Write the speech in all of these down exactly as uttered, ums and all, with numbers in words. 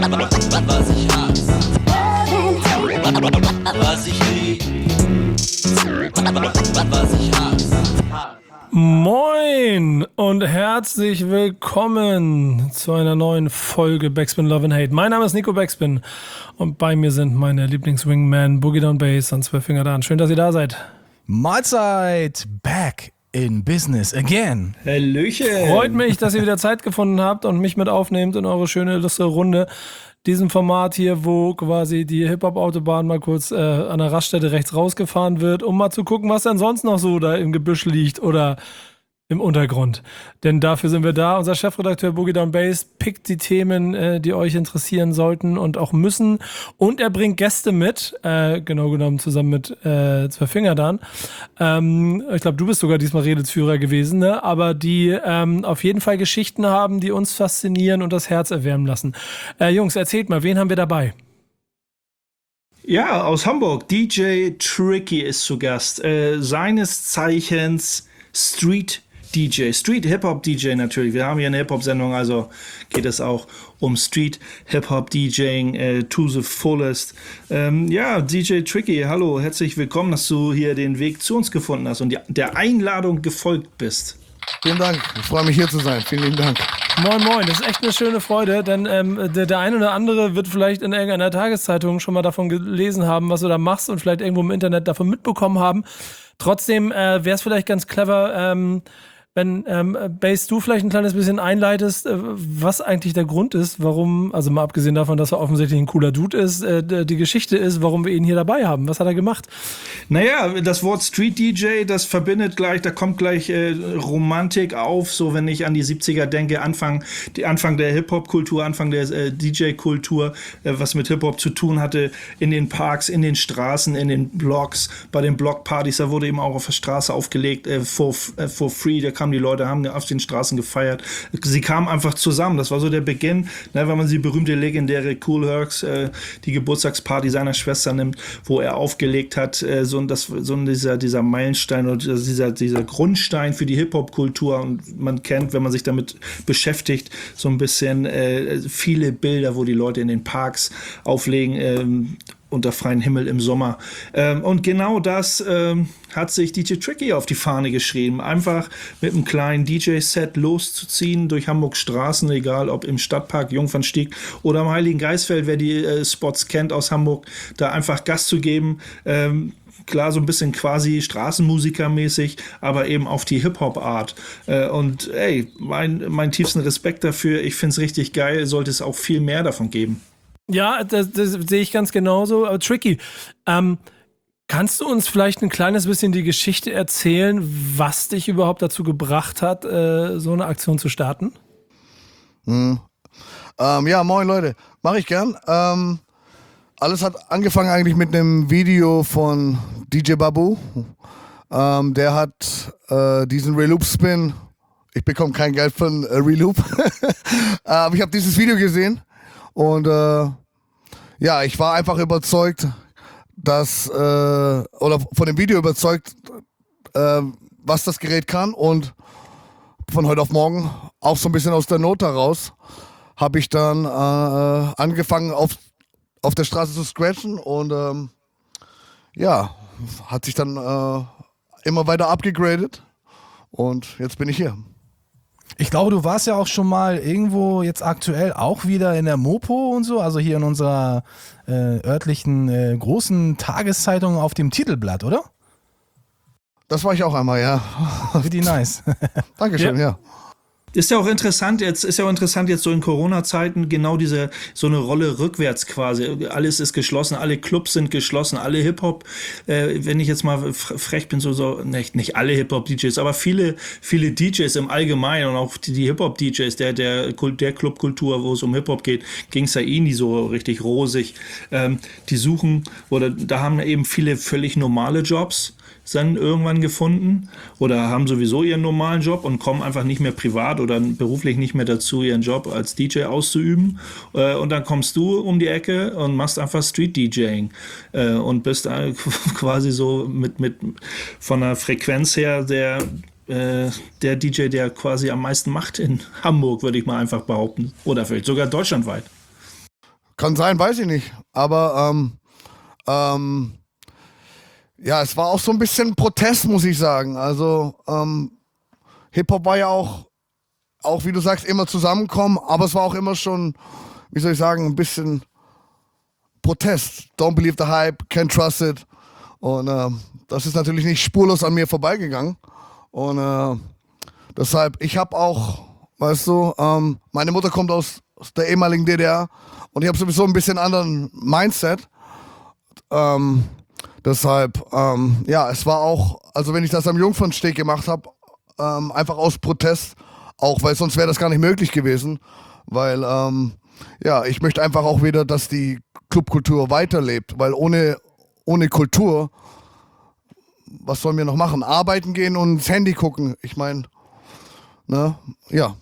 Was ich hasse, was ich lieb, was ich hasse. Moin und herzlich willkommen zu einer neuen Folge Backspin Love and Hate. Mein Name ist Nico Backspin und bei mir sind meine Lieblingswingman Boogie Down Bass und Zwölffinger Dan. Schön, dass ihr da seid. Mahlzeit, back in business again. Hallöchen. Freut mich, dass ihr wieder Zeit gefunden habt und mich mit aufnehmt in eure schöne, lustige Runde. Diesem Format hier, wo quasi die Hip-Hop-Autobahn mal kurz äh, an der Raststätte rechts rausgefahren wird, um mal zu gucken, was denn sonst noch so da im Gebüsch liegt oder im Untergrund. Denn dafür sind wir da. Unser Chefredakteur Boogie Down Bass pickt die Themen, äh, die euch interessieren sollten und auch müssen. Und er bringt Gäste mit, äh, genau genommen zusammen mit äh, Zwölffinger Dan. Ähm, ich glaube, du bist sogar diesmal Redelsführer gewesen, ne? Aber die ähm, auf jeden Fall Geschichten haben, die uns faszinieren und das Herz erwärmen lassen. Äh, Jungs, erzählt mal, wen haben wir dabei? Ja, aus Hamburg. D J Tricky ist zu Gast. Äh, seines Zeichens Street D J, Street Hip-Hop D J natürlich. Wir haben hier eine Hip-Hop-Sendung, also geht es auch um Street Hip-Hop DJing äh, to the fullest. Ähm, ja, D J Tricky, hallo, herzlich willkommen, dass du hier den Weg zu uns gefunden hast und die, der Einladung gefolgt bist. Vielen Dank, ich freue mich hier zu sein. Vielen lieben Dank. Moin Moin, das ist echt eine schöne Freude, denn ähm, der, der eine oder andere wird vielleicht in irgendeiner Tageszeitung schon mal davon gelesen haben, was du da machst und vielleicht irgendwo im Internet davon mitbekommen haben. Trotzdem äh, wäre es vielleicht ganz clever, ähm, wenn, ähm, Bass, du vielleicht ein kleines bisschen einleitest, äh, was eigentlich der Grund ist, warum, also mal abgesehen davon, dass er offensichtlich ein cooler Dude ist, äh, die Geschichte ist, warum wir ihn hier dabei haben. Was hat er gemacht? Naja, das Wort Street D J, das verbindet gleich, da kommt gleich äh, Romantik auf, so wenn ich an die siebziger denke, Anfang, die Anfang der Hip-Hop-Kultur, Anfang der äh, D J-Kultur, äh, was mit Hip-Hop zu tun hatte, in den Parks, in den Straßen, in den Blocks, bei den Blockpartys, da wurde eben auch auf der Straße aufgelegt, äh, for, äh, for free, da kam die Leute, haben auf den Straßen gefeiert. Sie kamen einfach zusammen. Das war so der Beginn, ne, wenn man die berühmte, legendäre Kool Herc, äh, die Geburtstagsparty seiner Schwester nimmt, wo er aufgelegt hat, äh, so, das, so dieser, dieser Meilenstein und dieser, dieser Grundstein für die Hip-Hop-Kultur. Und man kennt, wenn man sich damit beschäftigt, so ein bisschen äh, viele Bilder, wo die Leute in den Parks auflegen, ähm, unter freiem Himmel im Sommer. Ähm, und genau das ähm, hat sich D J Tricky auf die Fahne geschrieben. Einfach mit einem kleinen D J-Set loszuziehen durch Hamburgs Straßen, egal ob im Stadtpark Jungfernstieg oder am Heiligen Geistfeld, wer die äh, Spots kennt aus Hamburg, da einfach Gas zu geben. Ähm, Klar, so ein bisschen quasi Straßenmusikermäßig, aber eben auf die Hip-Hop-Art. Äh, und ey, mein, mein tiefsten Respekt dafür. Ich finde es richtig geil. Sollte es auch viel mehr davon geben. Ja, das, das sehe ich ganz genauso. Aber Tricky, ähm, kannst du uns vielleicht ein kleines bisschen die Geschichte erzählen, was dich überhaupt dazu gebracht hat, äh, so eine Aktion zu starten? Hm. Ähm, ja, moin Leute, mache ich gern. Ähm, alles hat angefangen eigentlich mit einem Video von D J Babu. Ähm, der hat äh, diesen Reloop-Spin, ich bekomme kein Geld von äh, Reloop, aber ich habe dieses Video gesehen. Und äh, ja, ich war einfach überzeugt, dass, äh, oder von dem Video überzeugt, äh, was das Gerät kann. Und von heute auf morgen, auch so ein bisschen aus der Not heraus, habe ich dann äh, angefangen, auf, auf der Straße zu scratchen. Und ähm, ja, hat sich dann äh, immer weiter upgegradet. Und jetzt bin ich hier. Ich glaube, du warst ja auch schon mal irgendwo jetzt aktuell auch wieder in der Mopo und so, also hier in unserer äh, örtlichen äh, großen Tageszeitung auf dem Titelblatt, oder? Das war ich auch einmal, ja. Pretty nice. Dankeschön, ja. ja. Ist ja auch interessant jetzt, ist ja auch interessant jetzt so in Corona-Zeiten genau diese, so eine Rolle rückwärts quasi. Alles ist geschlossen, alle Clubs sind geschlossen, alle Hip-Hop, äh, wenn ich jetzt mal frech bin, so, so, nicht, nicht alle Hip-Hop-D Js, aber viele, viele D Js im Allgemeinen und auch die, die Hip-Hop-D Js, der, der, der Clubkultur, wo es um Hip-Hop geht, ging es ja eh nie so richtig rosig. Ähm, die suchen, oder da haben eben viele völlig normale Jobs dann irgendwann gefunden oder haben sowieso ihren normalen Job und kommen einfach nicht mehr privat oder beruflich nicht mehr dazu, ihren Job als D J auszuüben. Äh, und dann kommst du um die Ecke und machst einfach Street-DJing äh, und bist äh, quasi so mit, mit von der Frequenz her der, äh, der D J, der quasi am meisten macht in Hamburg, würde ich mal einfach behaupten. Oder vielleicht sogar deutschlandweit. Kann sein, weiß ich nicht. Aber ähm, ähm, ja, es war auch so ein bisschen Protest, muss ich sagen. Also ähm, Hip-Hop war ja auch, auch wie du sagst, immer zusammenkommen, aber es war auch immer schon, wie soll ich sagen, ein bisschen Protest. Don't believe the hype, can't trust it. Und ähm, das ist natürlich nicht spurlos an mir vorbeigegangen. Und äh, deshalb, ich habe auch, weißt du, ähm, meine Mutter kommt aus, aus der ehemaligen D D R und ich habe sowieso ein bisschen anderen Mindset. Ähm, deshalb, ähm, ja, es war auch, also wenn ich das am Jungfernsteg gemacht habe, ähm, einfach aus Protest, auch weil sonst wäre das gar nicht möglich gewesen, weil, ähm, ja, ich möchte einfach auch wieder, dass die Clubkultur weiterlebt, weil ohne, ohne Kultur, was sollen wir noch machen? Arbeiten gehen und ins Handy gucken, ich meine, ne, ja.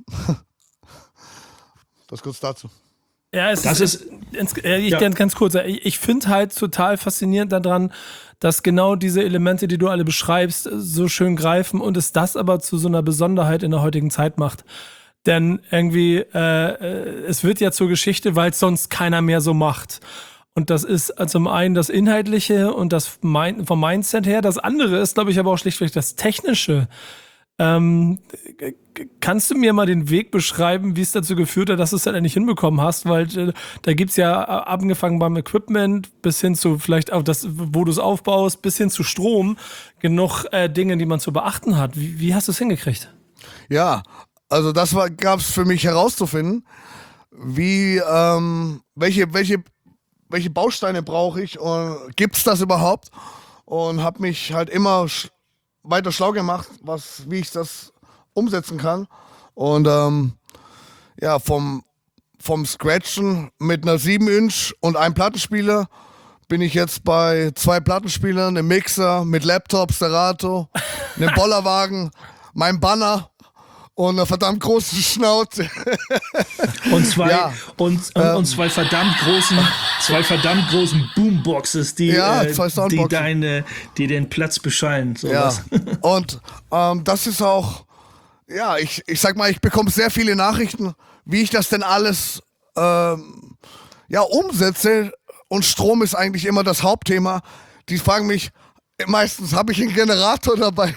Das kurz dazu. Ja, es Das ist, ist- ins, äh, ich ja. ganz, ganz kurz. Ich, ich finde halt total faszinierend daran, dass genau diese Elemente, die du alle beschreibst, so schön greifen und es das aber zu so einer Besonderheit in der heutigen Zeit macht. Denn irgendwie, äh, äh, es wird ja zur Geschichte, weil es sonst keiner mehr so macht. Und das ist zum einen das Inhaltliche und das Mind, vom Mindset her. Das andere ist, glaube ich, aber auch schlichtweg das Technische. Ähm, g- g- kannst du mir mal den Weg beschreiben, wie es dazu geführt hat, dass du es halt nicht hinbekommen hast? Weil äh, da gibt's ja äh, angefangen beim Equipment bis hin zu vielleicht auch das, wo du es aufbaust, bis hin zu Strom, genug äh, Dinge, die man zu beachten hat. Wie, wie hast du es hingekriegt? Ja, also das war, gab's für mich herauszufinden, wie, ähm, welche, welche, welche Bausteine brauche ich und gibt's das überhaupt? Und habe mich halt immer sch weiter schlau gemacht, was, wie ich das umsetzen kann. Und ähm, ja, vom, vom Scratchen mit einer sieben Inch und einem Plattenspieler bin ich jetzt bei zwei Plattenspielern, einem Mixer mit Laptop, Serato, einem Bollerwagen, meinem Banner und einer verdammt großen Schnauze. Und zwei, Ja. und, und, und zwei verdammt großen, zwei verdammt großen Boomboxes, die, Ja, äh, zwei die Soundboxen. deine, die den Platz beschallen. Ja, Sowas. und ähm, das ist auch, ja, ich, ich sag mal, ich bekomme sehr viele Nachrichten, wie ich das denn alles ähm, ja, umsetze. Und Strom ist eigentlich immer das Hauptthema. Die fragen mich, meistens habe ich einen Generator dabei.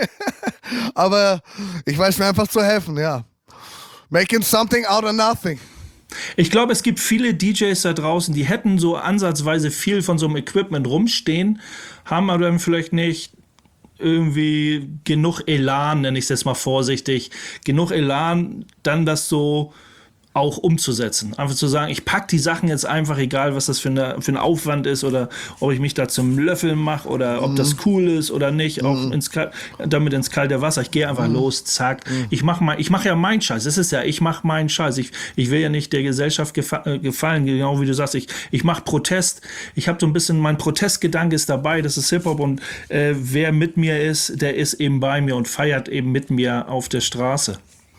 Aber ich weiß mir einfach zu helfen, ja. Making something out of nothing. Ich glaube, es gibt viele D Js da draußen, die hätten so ansatzweise viel von so einem Equipment rumstehen, haben aber dann vielleicht nicht irgendwie genug Elan, nenne ich es jetzt mal vorsichtig, genug Elan, dann das so auch umzusetzen. Einfach zu sagen, ich pack die Sachen jetzt einfach, egal was das für, eine, für ein Aufwand ist oder ob ich mich da zum Löffeln mache oder ob das cool ist oder nicht, auch ins Kal- damit ins kalte Wasser. Ich gehe einfach los, zack. Ich mache mal, ich mache ja meinen Scheiß. Das ist ja, ich mache meinen Scheiß. Ich, ich will ja nicht der Gesellschaft gefa äh, gefallen, genau wie du sagst. Ich, ich mache Protest. Ich habe so ein bisschen, mein Protestgedanke ist dabei, das ist Hip-Hop und äh, wer mit mir ist, der ist eben bei mir und feiert eben mit mir auf der Straße.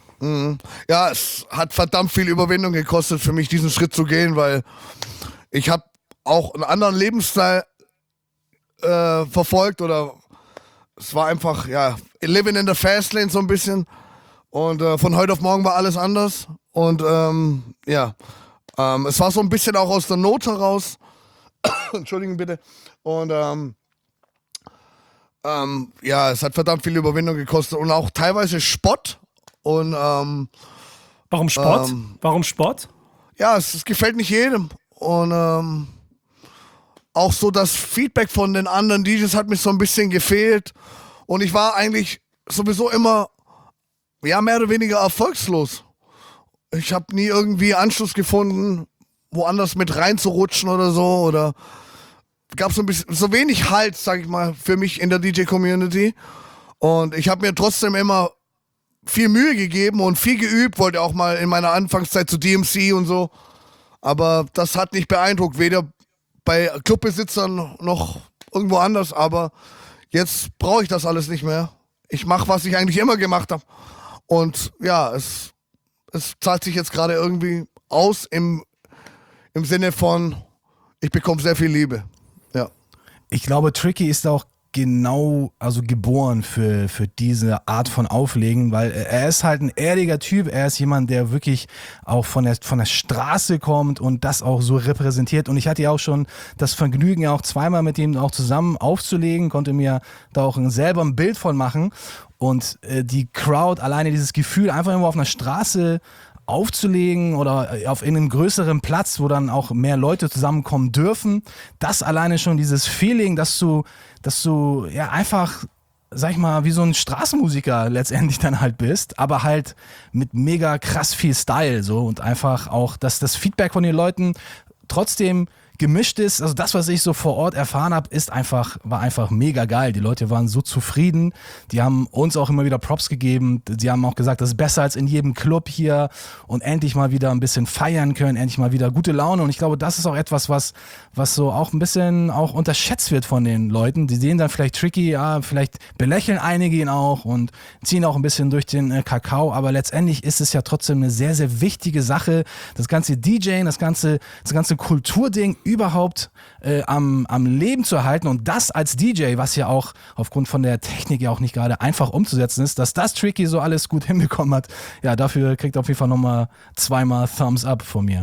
Ja, es hat verdammt viel Überwindung gekostet für mich, diesen Schritt zu gehen, weil ich habe auch einen anderen Lebensstil äh, verfolgt oder es war einfach, ja, living in the fast lane so ein bisschen und äh, von heute auf morgen war alles anders und ähm, ja, ähm, es war so ein bisschen auch aus der Not heraus, Entschuldigen bitte, und ähm, ähm, ja, es hat verdammt viel Überwindung gekostet und auch teilweise Spott. Und ähm, Warum Sport? Ähm, Warum Sport? ja, es, es gefällt nicht jedem. Und ähm, auch so das Feedback von den anderen D Js hat mir so ein bisschen gefehlt. Und ich war eigentlich sowieso immer, ja, mehr oder weniger erfolgslos. Ich habe nie irgendwie Anschluss gefunden, woanders mit reinzurutschen oder so. Oder gab so ein bisschen, so wenig Halt, sag ich mal, für mich in der D J-Community. Und ich habe mir trotzdem immer viel Mühe gegeben und viel geübt, wollte auch mal in meiner Anfangszeit zu D M C und so. Aber das hat nicht beeindruckt, weder bei Clubbesitzern noch irgendwo anders. Aber jetzt brauche ich das alles nicht mehr. Ich mache, was ich eigentlich immer gemacht habe. Und ja, es, es zahlt sich jetzt gerade irgendwie aus im, im Sinne von, ich bekomme sehr viel Liebe. Ja. Ich glaube, Tricky ist auch genau, also geboren für, für diese Art von Auflegen, weil er ist halt ein ehrlicher Typ, er ist jemand, der wirklich auch von der, von der Straße kommt und das auch so repräsentiert und ich hatte ja auch schon das Vergnügen, ja auch zweimal mit ihm auch zusammen aufzulegen, konnte mir da auch selber ein Bild von machen und äh, die Crowd, alleine dieses Gefühl, einfach immer auf einer Straße aufzulegen oder auf einem größeren Platz, wo dann auch mehr Leute zusammenkommen dürfen. Das alleine schon, dieses Feeling, dass du, dass du ja einfach, sag ich mal, wie so ein Straßenmusiker letztendlich dann halt bist, aber halt mit mega krass viel Style so und einfach auch, dass das Feedback von den Leuten trotzdem gemischt ist, also das, was ich so vor Ort erfahren habe, ist einfach, war einfach mega geil. Die Leute waren so zufrieden, die haben uns auch immer wieder Props gegeben, die haben auch gesagt, das ist besser als in jedem Club hier und endlich mal wieder ein bisschen feiern können, endlich mal wieder gute Laune und ich glaube, das ist auch etwas, was, was so auch ein bisschen auch unterschätzt wird von den Leuten. Die sehen dann vielleicht Tricky, ja, vielleicht belächeln einige ihn auch und ziehen auch ein bisschen durch den äh, Kakao, aber letztendlich ist es ja trotzdem eine sehr, sehr wichtige Sache, das ganze DJing, das ganze, das ganze Kulturding überhaupt äh, am, am Leben zu erhalten und das als D J, was ja auch aufgrund von der Technik ja auch nicht gerade einfach umzusetzen ist, dass das Tricky so alles gut hinbekommen hat, ja, dafür kriegt er auf jeden Fall nochmal zweimal Thumbs up von mir.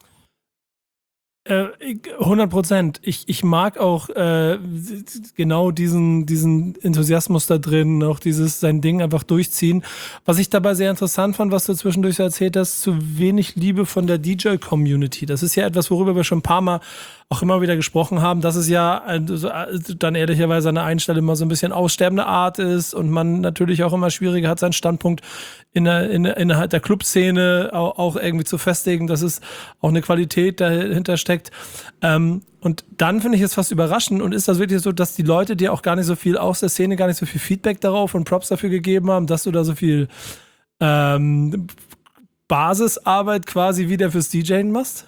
Äh, hundert Prozent. Ich, ich mag auch äh, genau diesen, diesen Enthusiasmus da drin, auch dieses sein Ding einfach durchziehen. Was ich dabei sehr interessant fand, was du zwischendurch so erzählt hast, zu wenig Liebe von der D J-Community. Das ist ja etwas, worüber wir schon ein paar Mal auch immer wieder gesprochen haben, dass es ja also, dann ehrlicherweise an der einen Stelle immer so ein bisschen aussterbende Art ist und man natürlich auch immer schwieriger hat, seinen Standpunkt in der, in der, innerhalb der Clubszene auch, auch irgendwie zu festigen, dass es auch eine Qualität dahinter steckt. Ähm, und dann finde ich es fast überraschend und ist das wirklich so, dass die Leute dir auch gar nicht so viel aus der Szene, gar nicht so viel Feedback darauf und Props dafür gegeben haben, dass du da so viel ähm, Basisarbeit quasi wieder fürs DJen machst?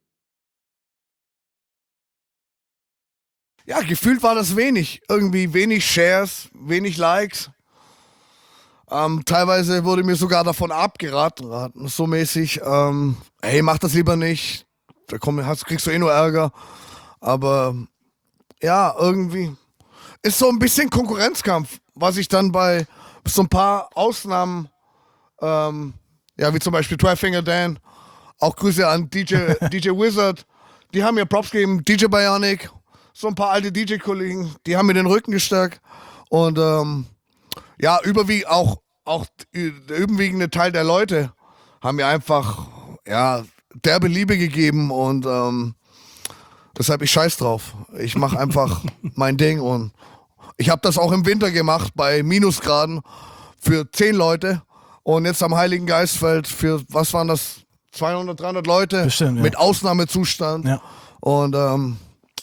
Ja, gefühlt war das wenig. Irgendwie wenig Shares, wenig Likes. Ähm, teilweise wurde mir sogar davon abgeraten, so mäßig, ähm, hey, mach das lieber nicht, da komm, hast, kriegst du eh nur Ärger. Aber ja, irgendwie ist so ein bisschen Konkurrenzkampf, was ich dann bei so ein paar Ausnahmen, ähm, ja, wie zum Beispiel Twifinger Dan, auch Grüße an D J, D J Wizard, die haben mir Props gegeben, D J Bionic, so ein paar alte D J-Kollegen, die haben mir den Rücken gestärkt und ähm, ja, überwiegend auch, auch der überwiegende Teil der Leute haben mir einfach ja, derbe Liebe gegeben und ähm, deshalb ich scheiß drauf. Ich mache einfach mein Ding und ich habe das auch im Winter gemacht bei Minusgraden für zehn Leute und jetzt am Heiligen Geistfeld für, was waren das, zweihundert, dreihundert Leute Bestimmt, ja. Mit Ausnahmezustand Ja. und ähm,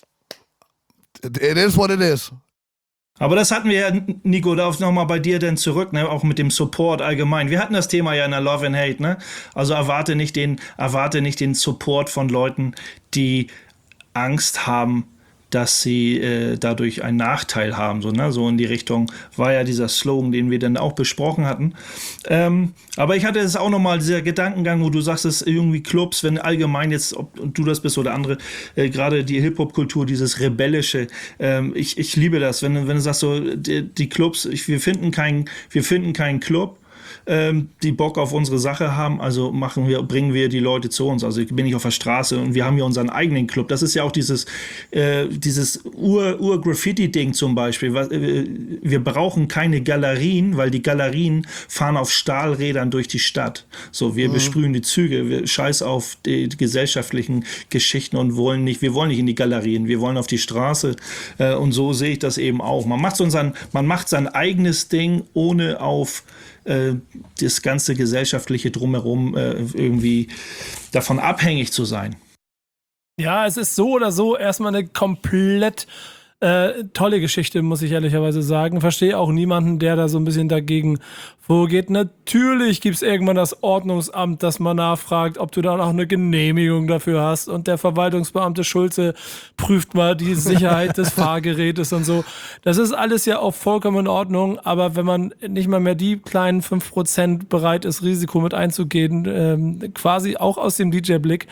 it is what it is. Aber das hatten wir ja, Nico, darauf nochmal bei dir denn zurück, ne? Auch mit dem Support allgemein. Wir hatten das Thema ja in der Love and Hate, ne? Also erwarte nicht den, erwarte nicht den Support von Leuten, die Angst haben, dass sie äh, dadurch einen Nachteil haben, so, ne? So in die Richtung war ja dieser Slogan, den wir dann auch besprochen hatten. Ähm, aber ich hatte jetzt auch nochmal dieser Gedankengang, wo du sagst, es irgendwie Clubs, wenn allgemein jetzt, ob du das bist oder andere, äh, gerade die Hip-Hop-Kultur, dieses Rebellische, ähm, ich, ich liebe das, wenn, wenn du sagst so, die, die Clubs, ich, wir finden keinen, wir finden keinen Club, ähm, die Bock auf unsere Sache haben, also machen wir, bringen wir die Leute zu uns. Also bin ich auf der Straße und wir haben hier unseren eigenen Club. Das ist ja auch dieses, äh, dieses Ur, Ur-Graffiti-Ding zum Beispiel. Was, äh, wir brauchen keine Galerien, weil die Galerien fahren auf Stahlrädern durch die Stadt. So, wir mhm. besprühen die Züge, wir scheiß auf die, die gesellschaftlichen Geschichten und wollen nicht, wir wollen nicht in die Galerien, wir wollen auf die Straße. Äh, und so sehe ich das eben auch. Man macht so sein, man macht sein eigenes Ding, ohne auf das ganze gesellschaftliche Drumherum äh, irgendwie davon abhängig zu sein. Ja, es ist so oder so erstmal eine komplett äh, tolle Geschichte, muss ich ehrlicherweise sagen. Verstehe auch niemanden, der da so ein bisschen dagegen vorgeht. Natürlich gibt es irgendwann das Ordnungsamt, das mal nachfragt, ob du dann auch eine Genehmigung dafür hast. Und der Verwaltungsbeamte Schulze prüft mal die Sicherheit des Fahrgerätes und so. Das ist alles ja auch vollkommen in Ordnung. Aber wenn man nicht mal mehr die kleinen fünf Prozent bereit ist, Risiko mit einzugehen, ähm, quasi auch aus dem D J-Blick,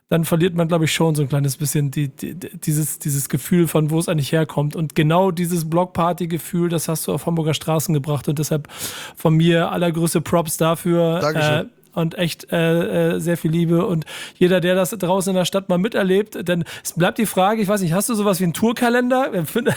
dann verliert man, glaube ich, schon so ein kleines bisschen die, die, dieses, dieses Gefühl von, wo es eigentlich herkommt. Und genau dieses Blockparty-Gefühl, das hast du auf Hamburger Straßen gebracht. Und deshalb von mir allergrößte Props dafür. Dankeschön. Äh, und echt äh, äh, sehr viel Liebe. Und jeder, der das draußen in der Stadt mal miterlebt, denn es bleibt die Frage, ich weiß nicht, hast du sowas wie einen Tourkalender? heute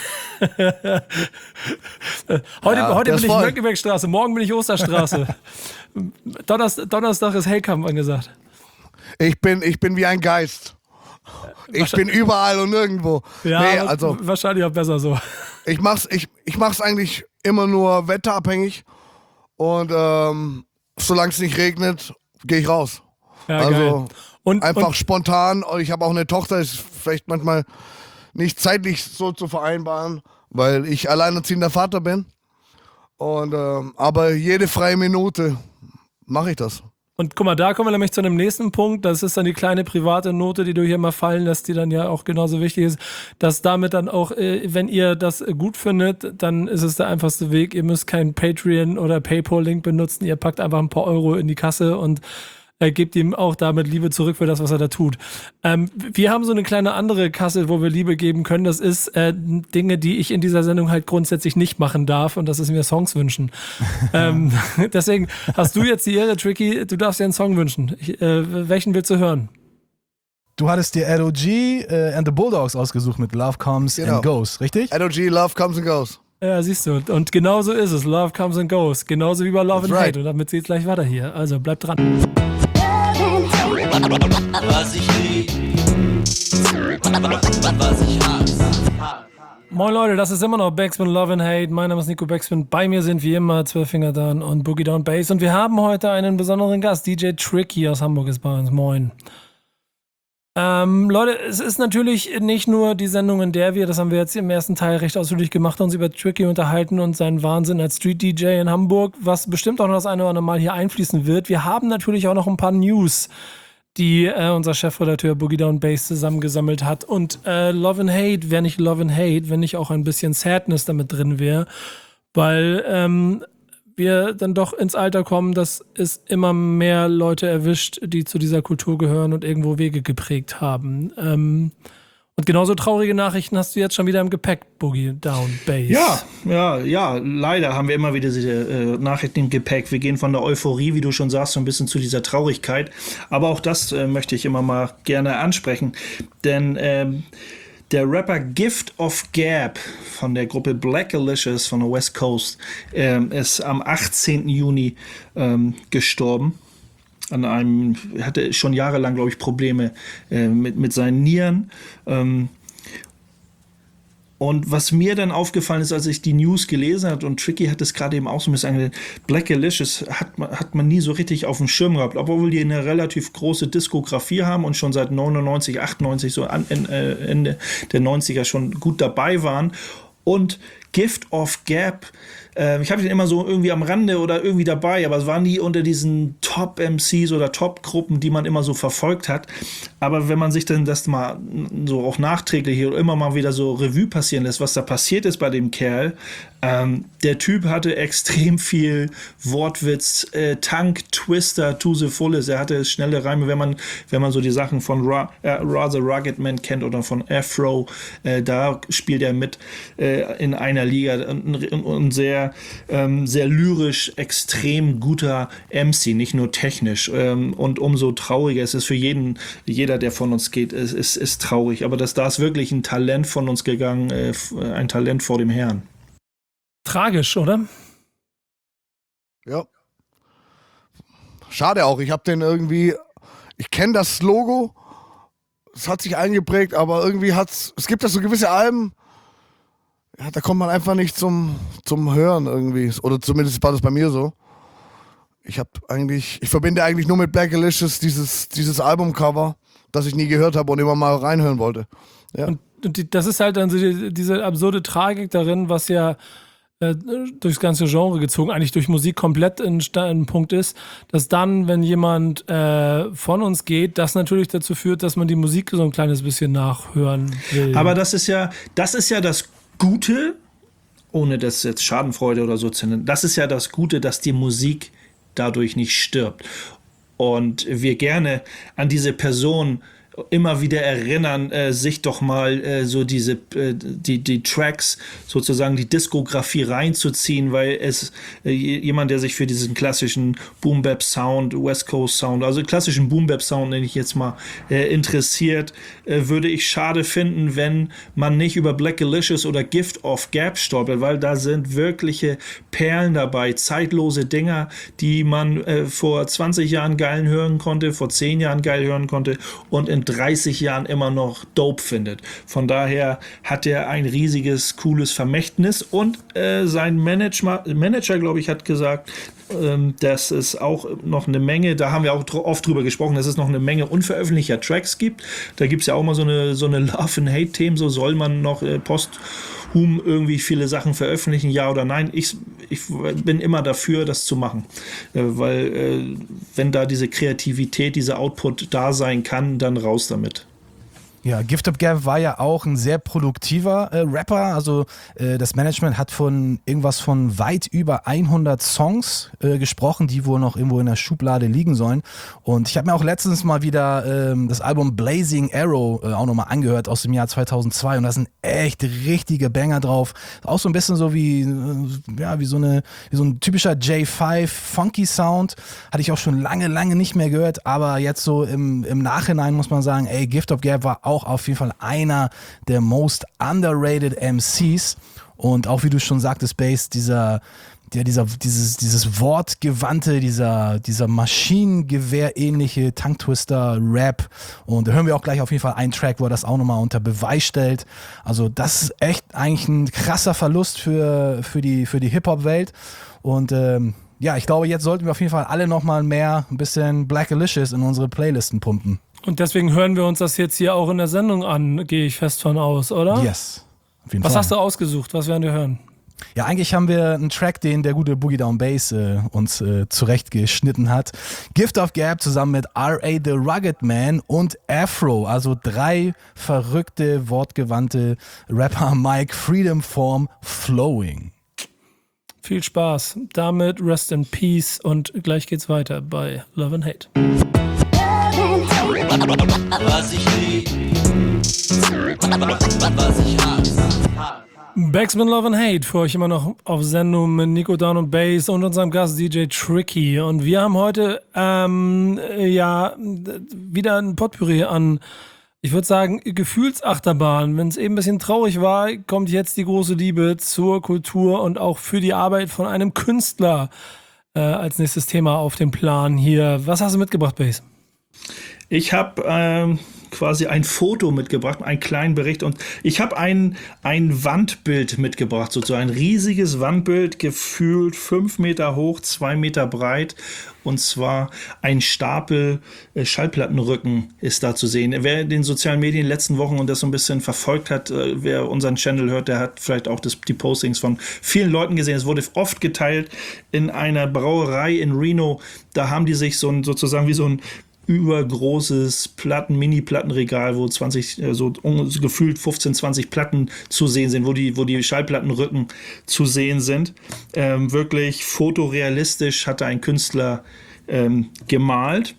Ja, heute der bin ist ich voll. Mönckebergstraße, morgen bin ich Osterstraße. Donnerstag, Donnerstag ist Hellkamp angesagt. Ich bin, ich bin wie ein Geist. Ich bin überall und nirgendwo. Ja, nee, aber also wahrscheinlich auch besser so. ich mach's, ich, ich mach's eigentlich immer nur wetterabhängig. Und ähm, solange es nicht regnet, gehe ich raus. Ja, also geil. Und, einfach und spontan. Ich habe auch eine Tochter, ist vielleicht manchmal nicht zeitlich so zu vereinbaren, weil ich alleinerziehender Vater bin. Und ähm, aber jede freie Minute mache ich das. Und guck mal, da kommen wir nämlich zu einem nächsten Punkt. Das ist dann die kleine private Note, die du hier mal fallen lässt, die dann ja auch genauso wichtig ist, dass damit dann auch, äh, wenn ihr das gut findet, dann ist es der einfachste Weg. Ihr müsst keinen Patreon oder PayPal-Link benutzen. Ihr packt einfach ein paar Euro in die Kasse und äh, gebt ihm auch damit Liebe zurück für das, was er da tut. Ähm, wir haben so eine kleine andere Kasse, wo wir Liebe geben können. Das ist äh, Dinge, die ich in dieser Sendung halt grundsätzlich nicht machen darf, und das ist mir Songs wünschen. ähm, deswegen hast du jetzt die Ehre, Tricky, du darfst dir einen Song wünschen. Ich, äh, welchen willst du hören? Du hattest dir L O G äh, and the Bulldogs ausgesucht mit Love Comes Genau. and Goes, richtig? L O G, Love Comes and Goes. Ja, siehst du. Und genau so ist es. Love comes and goes. Genauso wie bei Love That's and right. Hate. Und damit geht's gleich weiter hier. Also bleibt dran. Was ich lieb, was ich hasse. Moin Leute, das ist immer noch Backspin Love and Hate. Mein Name ist Nico Backspin. Bei mir sind wie immer Zwölf Finger Down und Boogie Down Bass. Und wir haben heute einen besonderen Gast. D J Tricky aus Hamburg ist bei uns. Moin. Ähm, Leute, es ist natürlich nicht nur die Sendung, in der wir, das haben wir jetzt im ersten Teil recht ausführlich gemacht, uns über Tricky unterhalten und seinen Wahnsinn als Street-D J in Hamburg, was bestimmt auch noch das eine oder andere Mal hier einfließen wird. Wir haben natürlich auch noch ein paar News, die äh, unser Chefredakteur Boogie Down Bass zusammengesammelt hat. Und äh, Love and Hate wäre nicht Love and Hate, wenn nicht auch ein bisschen Sadness damit drin wäre, weil ähm, wir dann doch ins Alter kommen, dass es immer mehr Leute erwischt, die zu dieser Kultur gehören und irgendwo Wege geprägt haben. Ähm, und genauso traurige Nachrichten hast du jetzt schon wieder im Gepäck, Boogie Down Bass. Ja, ja, ja, leider haben wir immer wieder diese äh, Nachrichten im Gepäck. Wir gehen von der Euphorie, wie du schon sagst, so ein bisschen zu dieser Traurigkeit. Aber auch das äh, möchte ich immer mal gerne ansprechen. Denn ähm, der Rapper Gift of Gab von der Gruppe Black Alicious von der West Coast ähm, ist am achtzehnten Juni ähm, gestorben. An einem, er hatte schon jahrelang, glaube ich, Probleme äh, mit, mit seinen Nieren. Ähm, Und was mir dann aufgefallen ist, als ich die News gelesen habe, und Tricky hat es gerade eben auch so ein bisschen angedacht, Black Alicious hat man, hat man nie so richtig auf dem Schirm gehabt, obwohl die eine relativ große Diskografie haben und schon seit neunundneunzig, achtundneunzig, so an, äh, Ende der neunziger schon gut dabei waren. Und Gift of Gab, äh, ich habe den immer so irgendwie am Rande oder irgendwie dabei, aber es waren nie unter diesen Top-M Cs oder Top-Gruppen, die man immer so verfolgt hat. Aber wenn man sich dann das mal so auch nachträglich oder immer mal wieder so Revue passieren lässt, was da passiert ist bei dem Kerl, ähm, der Typ hatte extrem viel Wortwitz, äh, Tank, Twister, to the fullest. Er hatte schnelle Reime, wenn man, wenn man so die Sachen von Ra äh, Rather Rugged Man kennt oder von Afro, äh, da spielt er mit äh, in einer Liga und, und, und sehr, ähm, sehr lyrisch, extrem guter M C, nicht nur technisch. Ähm, und umso trauriger ist es für jeden, jeder, der von uns geht, ist, ist, ist traurig. Aber das, da ist wirklich ein Talent von uns gegangen, äh, ein Talent vor dem Herrn. Tragisch, oder? Ja. Schade auch. Ich habe den irgendwie, ich kenne das Logo, es hat sich eingeprägt, aber irgendwie hat's, es gibt ja so gewisse Alben, ja, da kommt man einfach nicht zum, zum Hören irgendwie. Oder zumindest war das bei mir so. Ich habe eigentlich, ich verbinde eigentlich nur mit Black Alicious dieses, dieses Albumcover, das ich nie gehört habe und immer mal reinhören wollte. Ja. Und, und die, das ist halt dann so die, diese absurde Tragik darin, was ja äh, durchs ganze Genre gezogen, eigentlich durch Musik komplett ein, ein Punkt ist, dass dann, wenn jemand äh, von uns geht, das natürlich dazu führt, dass man die Musik so ein kleines bisschen nachhören will. Aber das ist ja, das ist ja das Gute, ohne das jetzt Schadenfreude oder so zu nennen, das ist ja das Gute, dass die Musik dadurch nicht stirbt. Und wir gerne an diese Person immer wieder erinnern, äh, sich doch mal äh, so diese äh, die die Tracks, sozusagen die Diskografie reinzuziehen, weil es äh, jemand, der sich für diesen klassischen Boom Bap Sound, West Coast Sound, also klassischen Boom Bap Sound, nenne ich jetzt mal, äh, interessiert, äh, würde ich schade finden, wenn man nicht über Blackalicious oder Gift of Gab stolpert, weil da sind wirkliche Perlen dabei, zeitlose Dinger, die man äh, vor zwanzig Jahren geil hören konnte, vor zehn Jahren geil hören konnte und in dreißig Jahren immer noch dope findet. Von daher hat er ein riesiges, cooles Vermächtnis und äh, sein Manager, Manager, glaube ich, hat gesagt, ähm, dass es auch noch eine Menge, da haben wir auch dr- oft drüber gesprochen, dass es noch eine Menge unveröffentlichter Tracks gibt. Da gibt es ja auch mal so eine, so eine Love- and Hate-Themen, so soll man noch äh, posthum irgendwie viele Sachen veröffentlichen, ja oder nein. Ich, ich bin immer dafür, das zu machen, äh, weil äh, wenn da diese Kreativität, dieser Output da sein kann, dann raus damit. Ja, Gift of Gab war ja auch ein sehr produktiver äh, Rapper, also äh, das Management hat von irgendwas von weit über hundert Songs äh, gesprochen, die wohl noch irgendwo in der Schublade liegen sollen, und ich habe mir auch letztens mal wieder ähm, das Album Blazing Arrow äh, auch nochmal angehört aus dem Jahr zweitausendzwei, und da sind echt richtige Banger drauf, auch so ein bisschen so wie, äh, ja, wie so eine, wie so ein typischer J fünf Funky Sound, hatte ich auch schon lange, lange nicht mehr gehört, aber jetzt so im, im Nachhinein muss man sagen, ey, Gift of Gab war auch auf jeden Fall einer der most underrated M Cs, und auch wie du schon sagtest, Bass, dieser, der, dieser, dieses, dieses wortgewandte, dieser, dieser Maschinengewehr-ähnliche Tongue-Twister-Rap, und da hören wir auch gleich auf jeden Fall einen Track, wo er das auch nochmal unter Beweis stellt. Also das ist echt eigentlich ein krasser Verlust für, für die, für die Hip-Hop-Welt, und ähm, ja, ich glaube, jetzt sollten wir auf jeden Fall alle nochmal mehr ein bisschen Blackalicious in unsere Playlisten pumpen. Und deswegen hören wir uns das jetzt hier auch in der Sendung an, gehe ich fest von aus, oder? Yes, auf jeden Was Fall. hast du ausgesucht? Was werden wir hören? Ja, eigentlich haben wir einen Track, den der gute Boogie Down Bass äh, uns äh, zurechtgeschnitten hat. Gift of Gab zusammen mit R A The Rugged Man und Afro, also drei verrückte, wortgewandte Rapper. Mike Freedom Form Flowing. Viel Spaß. Damit Rest in Peace, und gleich geht's weiter bei Love and Hate. Was ich lieb, was ich hasse. Backspin Love and Hate für euch immer noch auf Sendung mit Nico Down und Bass und unserem Gast D J Tricky. Und wir haben heute ähm, ja wieder ein Potpourri an, ich würde sagen, Gefühlsachterbahn. Wenn es eben ein bisschen traurig war, kommt jetzt die große Liebe zur Kultur und auch für die Arbeit von einem Künstler äh, als nächstes Thema auf dem Plan hier. Was hast du mitgebracht, Bass? Ich habe ähm, quasi ein Foto mitgebracht, einen kleinen Bericht, und ich habe ein, ein Wandbild mitgebracht, sozusagen ein riesiges Wandbild, gefühlt fünf Meter hoch, zwei Meter breit, und zwar ein Stapel äh, Schallplattenrücken ist da zu sehen. Wer in den sozialen Medien in den letzten Wochen und das so ein bisschen verfolgt hat, äh, wer unseren Channel hört, der hat vielleicht auch das, die Postings von vielen Leuten gesehen. Es wurde oft geteilt in einer Brauerei in Reno. Da haben die sich so ein, sozusagen wie so ein übergroßes Platten, Mini-Plattenregal, wo zwanzig, so gefühlt fünfzehn, zwanzig Platten zu sehen sind, wo die, wo die Schallplattenrücken zu sehen sind. Ähm, wirklich fotorealistisch hatte ein Künstler ähm, gemalt.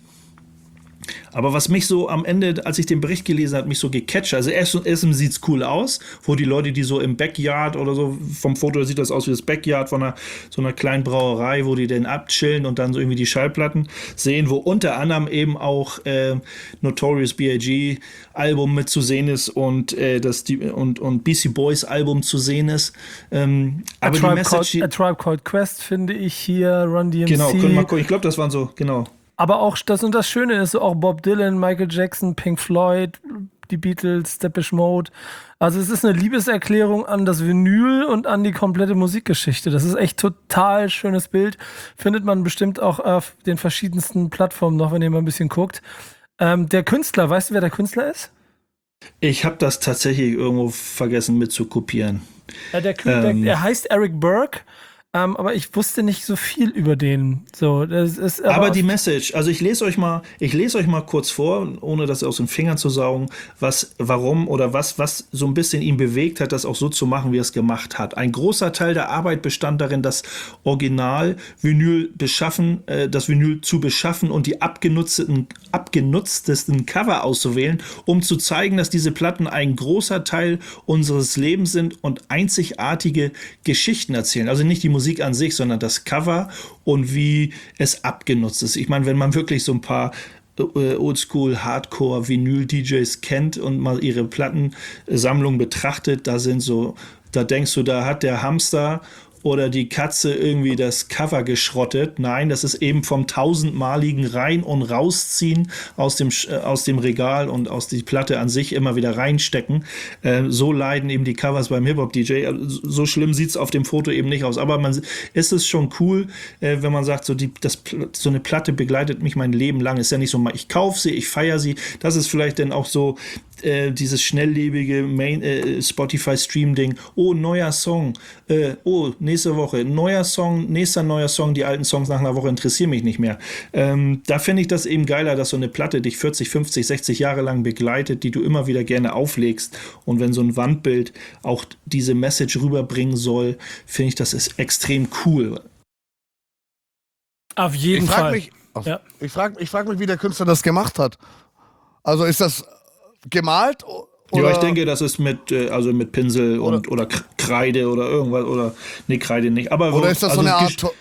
Aber was mich so am Ende, als ich den Bericht gelesen habe, mich so gecatcht, also erst, erstens sieht es cool aus, wo die Leute, die so im Backyard oder so, vom Foto sieht das aus wie das Backyard von einer, so einer kleinen Brauerei, wo die dann abchillen und dann so irgendwie die Schallplatten sehen, wo unter anderem eben auch äh, Notorious B I G Album mit zu sehen ist und äh, das die, und, und Beastie Boys Album zu sehen ist. Ähm, aber A die Tribe, Message, Called, A Tribe Called Quest finde ich hier, Run D M C. genau, können wir mal gucken. Ich glaube, das waren so, genau. Aber auch das und das Schöne ist so auch Bob Dylan, Michael Jackson, Pink Floyd, die Beatles, Depeche Mode. Also es ist eine Liebeserklärung an das Vinyl und an die komplette Musikgeschichte. Das ist echt total schönes Bild. Findet man bestimmt auch auf den verschiedensten Plattformen noch, wenn ihr mal ein bisschen guckt. Ähm, der Künstler, weißt du, wer der Künstler ist? Ich habe das tatsächlich irgendwo vergessen mit zu kopieren. Ja, der, der, Ähm. der heißt Eric Burke. Ähm, aber ich wusste nicht so viel über den. So, das ist aber, Aber die Message, also ich lese euch mal, ich lese euch mal kurz vor, ohne das aus den Fingern zu saugen, was, warum oder was, was so ein bisschen ihn bewegt hat, das auch so zu machen, wie er es gemacht hat. Ein großer Teil der Arbeit bestand darin, das Original-Vinyl beschaffen, äh, das Vinyl zu beschaffen und die abgenutzten, ab abgenutztesten Cover auszuwählen, um zu zeigen, dass diese Platten ein großer Teil unseres Lebens sind und einzigartige Geschichten erzählen. Also nicht die Musik an sich, sondern das Cover und wie es abgenutzt ist. Ich meine, wenn man wirklich so ein paar Oldschool, Hardcore, Vinyl-D Js kennt und mal ihre Plattensammlung betrachtet, da sind so, da denkst du, da hat der Hamster oder die Katze irgendwie das Cover geschrottet. Nein, das ist eben vom tausendmaligen Rein- und Rausziehen aus dem, aus dem Regal und aus die Platte an sich immer wieder reinstecken. Äh, so leiden eben die Covers beim Hip-Hop-D J. So schlimm sieht es auf dem Foto eben nicht aus. Aber man ist es schon cool, äh, wenn man sagt, so, die, das, so eine Platte begleitet mich mein Leben lang. Ist ja nicht so, ich kaufe sie, ich feiere sie. Das ist vielleicht dann auch so äh, dieses schnelllebige Main, äh, Spotify-Stream-Ding. Oh, neuer Song. Äh, oh, nächste Woche, neuer Song, nächster neuer Song, die alten Songs nach einer Woche interessieren mich nicht mehr. Ähm, da finde ich das eben geiler, dass so eine Platte dich vierzig, fünfzig, sechzig Jahre lang begleitet, die du immer wieder gerne auflegst. Und wenn so ein Wandbild auch diese Message rüberbringen soll, finde ich, das ist extrem cool. Auf jeden ich frag Fall. Mich, ach, ja. Ich frage ich frag mich, wie der Künstler das gemacht hat. Also ist das gemalt? Oder? Ja, ich denke, das ist mit, äh, also mit Pinsel und, oder, oder Kreide oder irgendwas, oder, nee, Kreide nicht. Aber oder ist das also so eine Art to-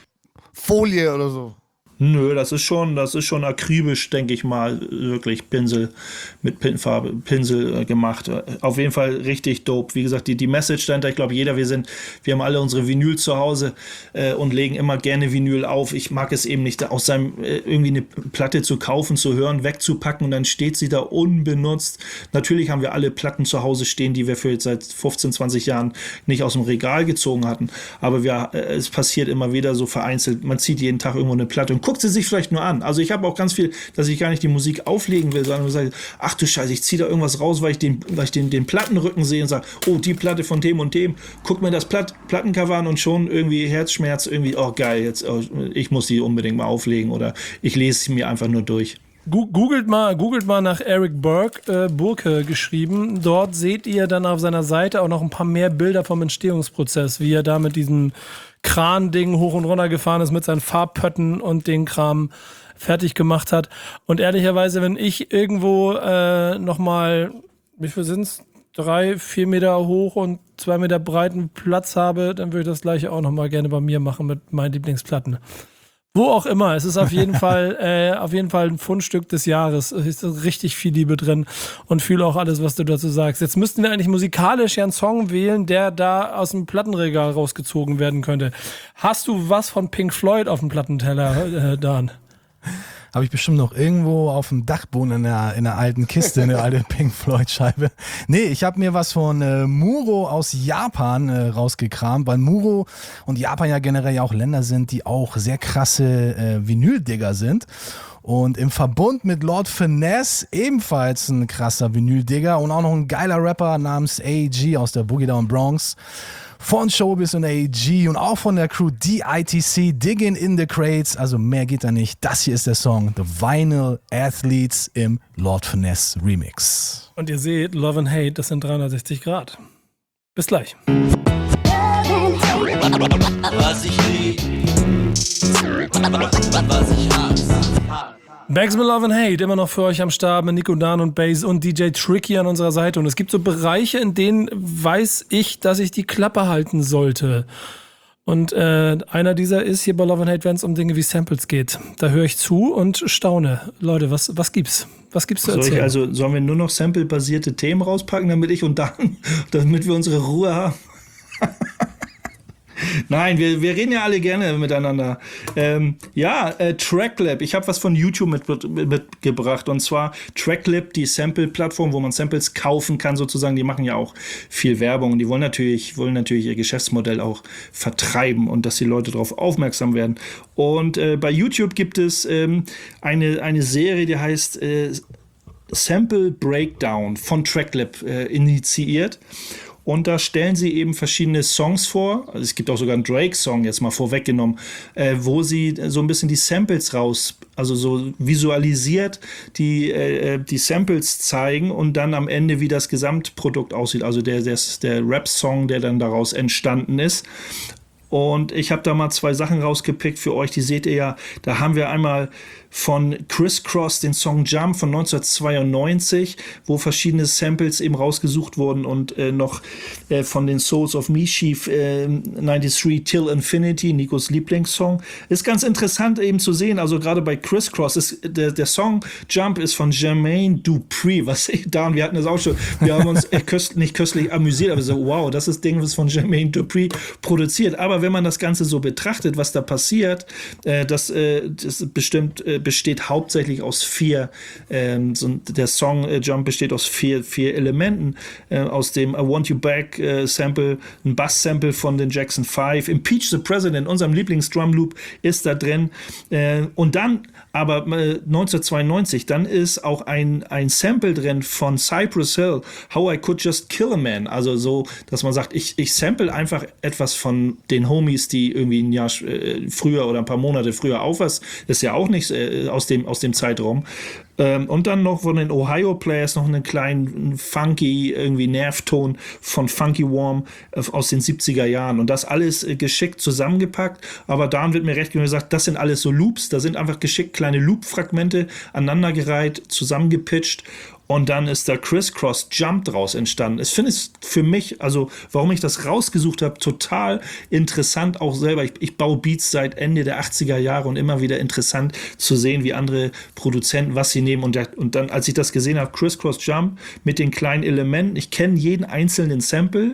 Folie oder so? Nö, das ist schon, das ist schon akribisch, denke ich mal, wirklich Pinsel mit Pinfarbe, Pinsel äh, gemacht. Auf jeden Fall richtig dope. Wie gesagt, die, die Message dahinter, ich glaube, jeder, wir sind, wir haben alle unsere Vinyl zu Hause äh, und legen immer gerne Vinyl auf. Ich mag es eben nicht, aus seinem, äh, irgendwie eine Platte zu kaufen, zu hören, wegzupacken und dann steht sie da unbenutzt. Natürlich haben wir alle Platten zu Hause stehen, die wir für jetzt seit fünfzehn, zwanzig Jahren nicht aus dem Regal gezogen hatten. Aber wir, äh, es passiert immer wieder so vereinzelt. Man zieht jeden Tag irgendwo eine Platte und guckt sie sich vielleicht nur an. Also ich habe auch ganz viel, dass ich gar nicht die Musik auflegen will, sondern sage, ach du Scheiße, ich ziehe da irgendwas raus, weil ich den, weil ich den, den Plattenrücken sehe und sage, oh, die Platte von dem und dem, guck mir das Platt, Plattencover an und schon irgendwie Herzschmerz, irgendwie, oh geil, jetzt, oh, ich muss die unbedingt mal auflegen oder ich lese sie mir einfach nur durch. Googelt mal, googelt mal nach Eric Burke, äh, Burke geschrieben. Dort seht ihr dann auf seiner Seite auch noch ein paar mehr Bilder vom Entstehungsprozess, wie er da mit diesem Kran-Ding hoch und runter gefahren ist mit seinen Farbpötten und den Kram fertig gemacht hat. Und ehrlicherweise, wenn ich irgendwo äh, nochmal, wie viel sind's? Drei, vier Meter hoch und zwei Meter breiten Platz habe, dann würde ich das gleiche auch nochmal gerne bei mir machen mit meinen Lieblingsplatten. Wo auch immer, es ist auf jeden Fall äh, auf jeden Fall ein Fundstück des Jahres. Es ist richtig viel Liebe drin und fühle auch alles, was du dazu sagst. Jetzt müssten wir eigentlich musikalisch ja einen Song wählen, der da aus dem Plattenregal rausgezogen werden könnte. Hast du was von Pink Floyd auf dem Plattenteller, äh, Dan? Habe ich bestimmt noch irgendwo auf dem Dachboden in der, in der alten Kiste, eine alte Pink Floyd-Scheibe. Nee, ich habe mir was von äh, Muro aus Japan äh, rausgekramt, weil Muro und Japan ja generell ja auch Länder sind, die auch sehr krasse äh, Vinyl-Digger sind. Und im Verbund mit Lord Finesse ebenfalls ein krasser Vinyl-Digger und auch noch ein geiler Rapper namens A G aus der Boogie Down Bronx. Von Showbiz und A G und auch von der Crew D I T C, Digging in the Crates, also mehr geht da nicht. Das hier ist der Song The Vinyl Athletes im Lord Finesse Remix. Und ihr seht, Love and Hate, das sind dreihundertsechzig Grad. Bis gleich. Was ich lieb, was ich hasse. Bags mit Love and Hate, immer noch für euch am Start mit Nico, Dan und Bass und D J Tricky an unserer Seite. Und es gibt so Bereiche, in denen weiß ich, dass ich die Klappe halten sollte. Und äh, einer dieser ist hier bei Love and Hate, wenn es um Dinge wie Samples geht. Da höre ich zu und staune. Leute, was, was gibt's? Was gibt's zu Soll erzählen? ich also, sollen wir nur noch sample-basierte Themen rauspacken, damit ich und Dan, damit wir unsere Ruhe haben? Nein, wir, wir reden ja alle gerne miteinander. Ähm, ja, äh, Tracklab. Ich habe was von YouTube mit, mit, mitgebracht. Und zwar Tracklab, die Sample-Plattform, wo man Samples kaufen kann sozusagen. Die machen ja auch viel Werbung. Und die wollen natürlich, wollen natürlich ihr Geschäftsmodell auch vertreiben und dass die Leute darauf aufmerksam werden. Und äh, bei YouTube gibt es ähm, eine, eine Serie, die heißt äh, Sample Breakdown von Tracklab äh, initiiert. Und da stellen sie eben verschiedene Songs vor. Also es gibt auch sogar einen Drake-Song, jetzt mal vorweggenommen, äh, wo sie so ein bisschen die Samples raus, also so visualisiert die, äh, die Samples zeigen und dann am Ende, wie das Gesamtprodukt aussieht. Also der, der, der Rap-Song, der dann daraus entstanden ist. Und ich habe da mal zwei Sachen rausgepickt für euch, die seht ihr ja. Da haben wir einmal von Criss Cross den Song Jump von neunzehnhundertzweiundneunzig, wo verschiedene Samples eben rausgesucht wurden und äh, noch äh, von den Souls of Mischief äh, dreiundneunzig Till Infinity, Nikos Lieblingssong. Ist ganz interessant eben zu sehen, also gerade bei Criss Cross, ist, der, der Song Jump ist von Jermaine Dupri, was ich da, und wir hatten das auch schon, wir haben uns äh, köst, nicht köstlich amüsiert, aber so, wow, das ist Ding, was von Jermaine Dupri produziert. Aber wenn man das Ganze so betrachtet, was da passiert, äh, das, äh, das bestimmt äh, besteht hauptsächlich aus vier, ähm, so der Song äh, Jump besteht aus vier, vier Elementen, äh, aus dem I Want You Back äh, Sample, ein Bass-Sample von den Jackson Five, Impeach the President, unserem Lieblings-Drum-Loop ist da drin, äh, und dann aber äh, neunzehnhundertzweiundneunzig, dann ist auch ein, ein Sample drin von Cypress Hill, How I Could Just Kill a Man, also so, dass man sagt, ich, ich sample einfach etwas von den Homies, die irgendwie ein Jahr äh, früher oder ein paar Monate früher auf was, ist ja auch nicht äh, aus dem, aus dem Zeitraum. Ähm, und dann noch von den Ohio Players noch einen kleinen funky irgendwie Nervton von Funky Warm äh, aus den siebziger Jahren. Und das alles äh, geschickt zusammengepackt. Aber da wird mir recht gesagt, das sind alles so Loops. Da sind einfach geschickt kleine Loop-Fragmente aneinandergereiht, zusammengepitcht. Und dann ist da Criss Cross Jump draus entstanden. Ich finde es für mich, also warum ich das rausgesucht habe, total interessant auch selber. Ich, ich baue Beats seit Ende der achtziger Jahre und immer wieder interessant zu sehen, wie andere Produzenten, was sie nehmen. Und, der, und dann, als ich das gesehen habe, Criss Cross Jump mit den kleinen Elementen, ich kenne jeden einzelnen Sample,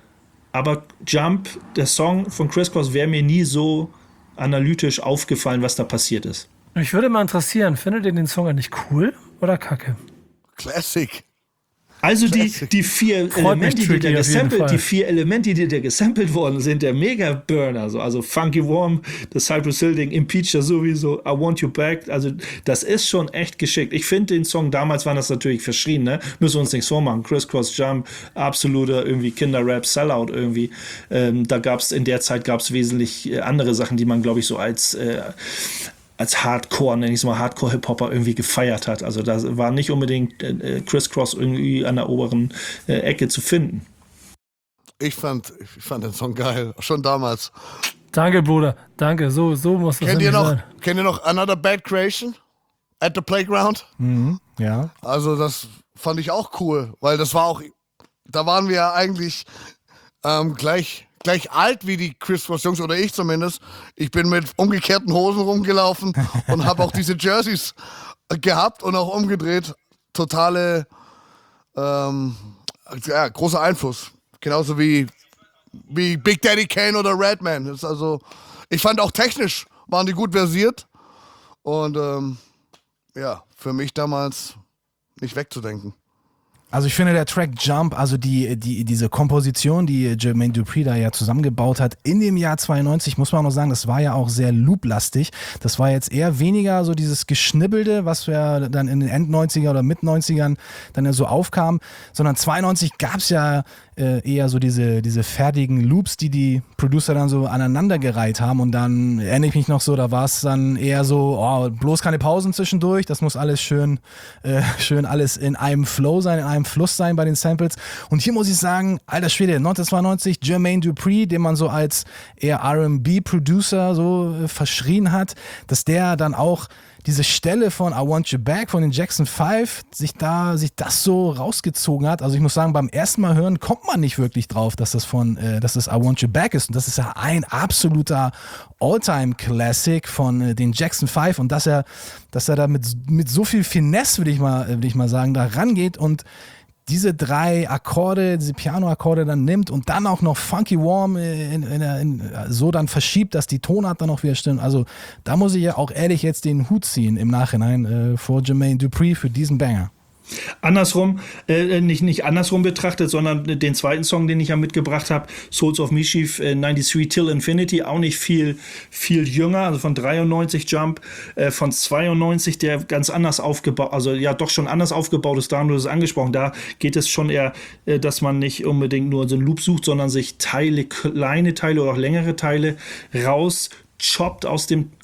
aber Jump, der Song von Criss Cross, wäre mir nie so analytisch aufgefallen, was da passiert ist. Mich würde mal interessieren, findet ihr den Song eigentlich cool oder kacke? Classic. Also die, die vier Elemente, die da gesampelt, die vier Elemente, die da gesampelt worden sind, der Mega-Burner, so, also Funky Warm, das Cypress Hill Ding, Impeach sowieso, I Want You Back, also das ist schon echt geschickt. Ich finde den Song, damals war das natürlich verschrien, ne? Müssen wir uns nichts vormachen. Criss Cross Jump, absoluter irgendwie Kinderrap, Sellout irgendwie. Ähm, da gab es, in der Zeit gab es wesentlich äh, andere Sachen, die man, glaube ich, so als äh, als Hardcore, nenne ich es mal, Hardcore-Hip-Hopper irgendwie gefeiert hat. Also da war nicht unbedingt äh, Criss Cross irgendwie an der oberen äh, Ecke zu finden. Ich fand, ich fand den Song geil, schon damals. Danke, Bruder, danke, so, so muss das Kennt ihr noch, sein. kennt ihr noch Another Bad Creation? At the Playground? Mhm, ja. Also das fand ich auch cool, weil das war auch, da waren wir ja eigentlich ähm, gleich... gleich alt wie die Criss Cross Jungs, oder ich zumindest. Ich bin mit umgekehrten Hosen rumgelaufen und habe auch diese Jerseys gehabt und auch umgedreht. Totale, ähm, ja, großer Einfluss. Genauso wie, wie Big Daddy Kane oder Redman. Das ist also, ich fand auch technisch waren die gut versiert und ähm, ja, für mich damals nicht wegzudenken. Also ich finde der Track Jump, also die, die, diese Komposition, die Jermaine Dupri da ja zusammengebaut hat in dem Jahr zweiundneunzig, muss man auch noch sagen, das war ja auch sehr looplastig. Das war jetzt eher weniger so dieses Geschnibbelte, was ja dann in den End-neunziger oder Mit-neunzigern dann ja so aufkam, sondern zweiundneunzig gab es ja äh, eher so diese, diese fertigen Loops, die die Producer dann so aneinandergereiht haben, und dann erinnere ich mich noch so, da war es dann eher so, oh, bloß keine Pausen zwischendurch, das muss alles schön, äh, schön alles in einem Flow sein, in einem Fluss sein bei den Samples. Und hier muss ich sagen, alter Schwede, neunzehnhundertzweiundneunzig, Jermaine Dupri, den man so als eher R and B-Producer so äh, verschrien hat, dass der dann auch diese Stelle von I Want You Back von den Jackson Five sich da, sich das so rausgezogen hat. Also ich muss sagen, beim ersten Mal hören kommt man nicht wirklich drauf, dass das von, äh, dass das I Want You Back ist. Und das ist ja ein absoluter All-Time-Classic von äh, den Jackson Five, und dass er, dass er da mit, mit so viel Finesse, würde ich mal, würde ich mal sagen, da rangeht und diese drei Akkorde, diese Piano-Akkorde dann nimmt und dann auch noch Funky Warm in, in, in, so dann verschiebt, dass die Tonart dann auch wieder stimmt. Also da muss ich ja auch ehrlich jetzt den Hut ziehen im Nachhinein äh, vor Jermaine Dupri für diesen Banger. Andersrum, äh, nicht, nicht andersrum betrachtet, sondern den zweiten Song, den ich ja mitgebracht habe, Souls of Mischief, äh, neunundneunzig Till Infinity, auch nicht viel, viel jünger, also von dreiundneunzig Jump, äh, von zweiundneunzig, der ganz anders aufgebaut, also ja doch schon anders aufgebaut ist, da haben wir es angesprochen, da geht es schon eher, äh, dass man nicht unbedingt nur so einen Loop sucht, sondern sich Teile, kleine Teile oder auch längere Teile raus choppt aus dem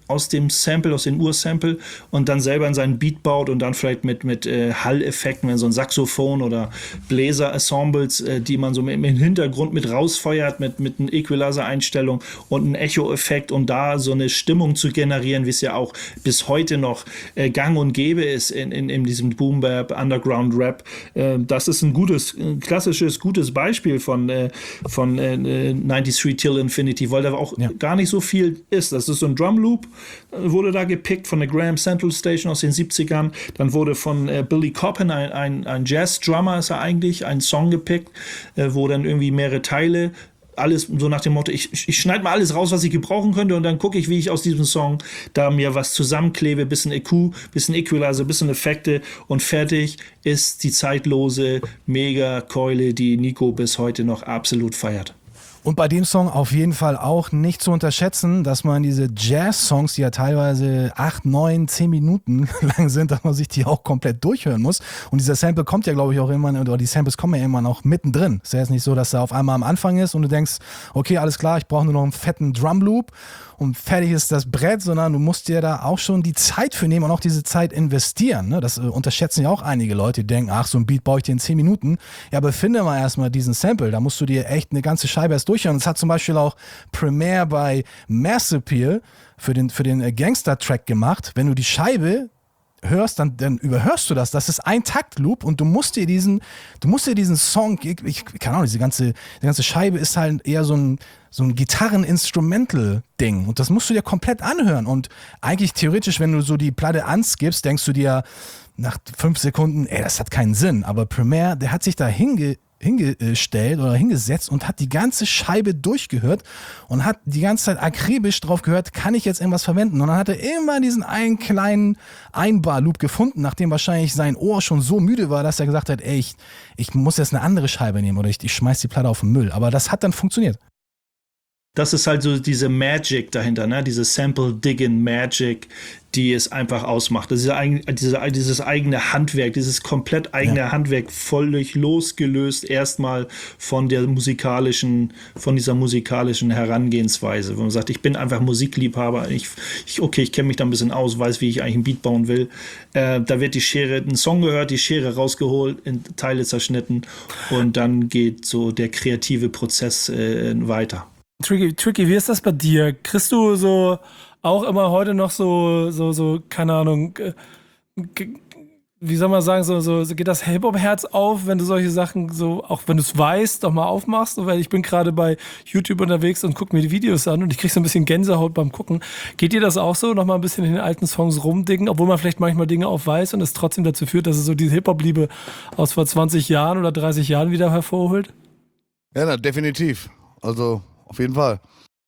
aus dem Sample, aus dem Ursample und dann selber in seinen Beat baut und dann vielleicht mit, mit äh, Hall-Effekten, wenn so ein Saxophon oder Bläser-Ensembles, äh, die man so im Hintergrund mit rausfeuert, mit, mit einer Equalizer-Einstellung und einem Echo-Effekt, um da so eine Stimmung zu generieren, wie es ja auch bis heute noch äh, gang und gäbe ist in, in, in diesem Boom-Bap, Underground-Rap. Äh, das ist ein gutes, ein klassisches, gutes Beispiel von, äh, von äh, neununddreißig Till Infinity, weil da auch ja. gar nicht so viel ist. Das ist so ein Drum-Loop, wurde da gepickt von der Graham Central Station aus den siebzigern. Dann wurde von äh, Billy Cobham, ein, ein, ein Jazz-Drummer ist er eigentlich, ein Song gepickt, äh, wo dann irgendwie mehrere Teile, alles so nach dem Motto, ich, ich schneide mal alles raus, was ich gebrauchen könnte und dann gucke ich, wie ich aus diesem Song da mir was zusammenklebe, bisschen E Q, bisschen Equalizer, bisschen Effekte und fertig ist die zeitlose Mega-Keule, die Nico bis heute noch absolut feiert. Und bei dem Song auf jeden Fall auch nicht zu unterschätzen, dass man diese Jazz-Songs, die ja teilweise acht, neun, zehn Minuten lang sind, dass man sich die auch komplett durchhören muss. Und dieser Sample kommt ja, glaube ich, auch irgendwann, oder die Samples kommen ja irgendwann auch mittendrin. Ist ja jetzt nicht so, dass er auf einmal am Anfang ist und du denkst, okay, alles klar, ich brauche nur noch einen fetten Drum-Loop und fertig ist das Brett, sondern du musst dir da auch schon die Zeit für nehmen und auch diese Zeit investieren. Ne? Das äh, unterschätzen ja auch einige Leute, die denken, ach, so ein Beat baue ich dir in zehn Minuten. Ja, aber finde mal erstmal diesen Sample, da musst du dir echt eine ganze Scheibe erst durchhören. Das hat zum Beispiel auch Premiere bei Mass Appeal für den, für den Gangster-Track gemacht. Wenn du die Scheibe hörst, dann, dann überhörst du das. Das ist ein Taktloop und du musst dir diesen, du musst dir diesen Song, ich, ich keine Ahnung, diese ganze, die ganze Scheibe ist halt eher so ein, so ein Gitarren-Instrumental-Ding und das musst du dir komplett anhören und eigentlich theoretisch, wenn du so die Platte anskippst, denkst du dir nach fünf Sekunden, ey, das hat keinen Sinn, aber Premiere, der hat sich da hinge hingestellt oder hingesetzt und hat die ganze Scheibe durchgehört und hat die ganze Zeit akribisch drauf gehört, kann ich jetzt irgendwas verwenden? Und dann hat er immer diesen einen kleinen Einbar-Loop gefunden, nachdem wahrscheinlich sein Ohr schon so müde war, dass er gesagt hat, ey, ich, ich muss jetzt eine andere Scheibe nehmen oder ich, ich schmeiß die Platte auf den Müll. Aber das hat dann funktioniert. Das ist halt so diese Magic dahinter, ne? Diese Sample-Digging-Magic, die es einfach ausmacht. Das ist diese, dieses eigene Handwerk, dieses komplett eigene ja. Handwerk, völlig losgelöst erstmal von der musikalischen, von dieser musikalischen Herangehensweise. Wo man sagt, ich bin einfach Musikliebhaber, ich, ich okay, ich kenne mich da ein bisschen aus, weiß, wie ich eigentlich einen Beat bauen will. Äh, da wird die Schere, ein Song gehört, die Schere rausgeholt, in Teile zerschnitten und dann geht so der kreative Prozess äh, weiter. Tricky, Tricky, wie ist das bei dir? Kriegst du so auch immer heute noch so, so, so, keine Ahnung, wie soll man sagen, so, so geht das Hip-Hop-Herz auf, wenn du solche Sachen so, auch wenn du es weißt, doch mal aufmachst? Weil ich bin gerade bei YouTube unterwegs und gucke mir die Videos an und ich krieg so ein bisschen Gänsehaut beim Gucken. Geht dir das auch so, noch mal ein bisschen in den alten Songs rumdicken, obwohl man vielleicht manchmal Dinge auch weiß und es trotzdem dazu führt, dass es so diese Hip-Hop-Liebe aus vor zwanzig Jahren oder dreißig Jahren wieder hervorholt? Ja, na, definitiv. Also auf jeden Fall.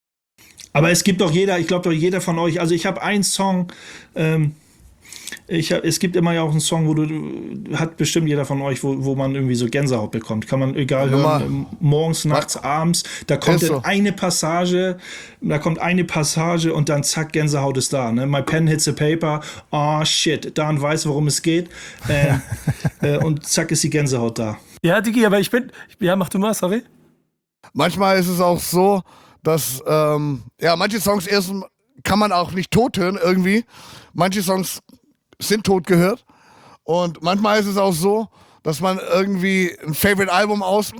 Aber es gibt doch jeder, ich glaube doch jeder von euch, also ich habe einen Song, ähm, ich hab, es gibt immer ja auch einen Song, wo du, hat bestimmt jeder von euch, wo, wo man irgendwie so Gänsehaut bekommt. Kann man egal hören, morgens, nachts, Was? abends, da kommt dann so. eine Passage, da kommt eine Passage und dann zack, Gänsehaut ist da. Ne? My pen hits the paper, oh shit, Dan weiß, worum es geht äh, äh, und zack ist die Gänsehaut da. Ja, Digi, aber ich bin, ja, mach du mal, sorry. Manchmal ist es auch so, dass, ähm, ja, manche Songs erst kann man auch nicht tot hören irgendwie. Manche Songs sind tot gehört. Und manchmal ist es auch so, dass man irgendwie ein Favorite-Album aus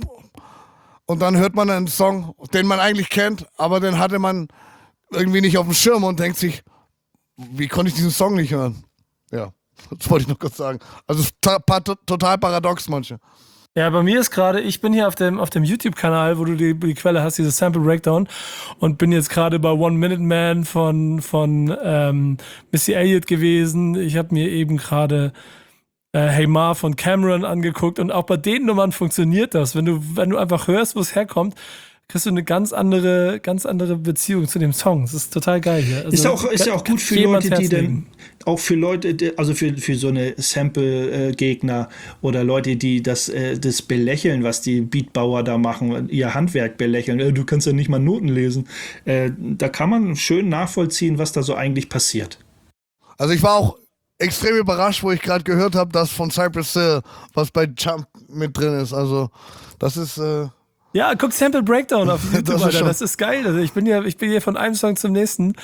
und dann hört man einen Song, den man eigentlich kennt, aber den hatte man irgendwie nicht auf dem Schirm und denkt sich, wie konnte ich diesen Song nicht hören? Ja, das wollte ich noch kurz sagen. Also total paradox manche. Ja, bei mir ist gerade, ich bin hier auf dem, auf dem YouTube-Kanal, wo du die, die Quelle hast, dieses Sample Breakdown und bin jetzt gerade bei One Minute Man von, von ähm, Missy Elliott gewesen. Ich habe mir eben gerade äh, Hey Ma von Cameron angeguckt und auch bei den Nummern funktioniert das. Wenn du, wenn du einfach hörst, wo es herkommt, kriegst du eine ganz andere, ganz andere Beziehung zu dem Song. Das ist total geil hier. Also, ist auch, ist ja auch gut für Leute, die dann, auch für Leute, also für, für so eine Sample-Gegner oder Leute, die das, das belächeln, was die Beatbauer da machen, ihr Handwerk belächeln. Du kannst ja nicht mal Noten lesen. Da kann man schön nachvollziehen, was da so eigentlich passiert. Also ich war auch extrem überrascht, wo ich gerade gehört habe, dass von Cypress Hill was bei Jump mit drin ist. Also das ist äh ja, guck Sample Breakdown auf YouTube, das Alter. Das ist geil. Also ich bin ja, ich bin hier von einem Song zum nächsten.